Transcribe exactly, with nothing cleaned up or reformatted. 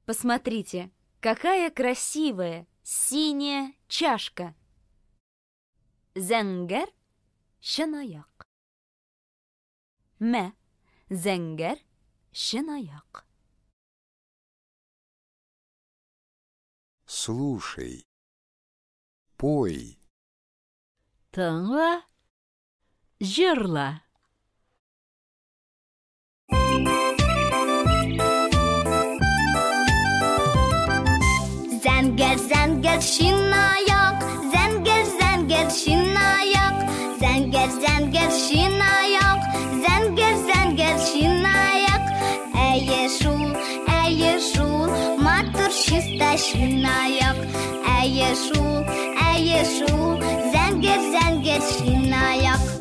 Посмотрите, какая красивая синяя чашка. Зәңгәр чынаяк. Мә, зәңгәр чынаяк. Слушай, пой. Тыңла, җырла. Зәңгәр, зәңгәр чынаяк, зәңгәр, зәңгәр чынаяк, зәңгәр, зәңгәр чынаяк, зәңгәр, зәңгәр чынаяк. Әйе шул, әйе шул, матур чиста чынаяк. Әйе шул, әйе шул, зәңгәр, зәңгәр чынаяк.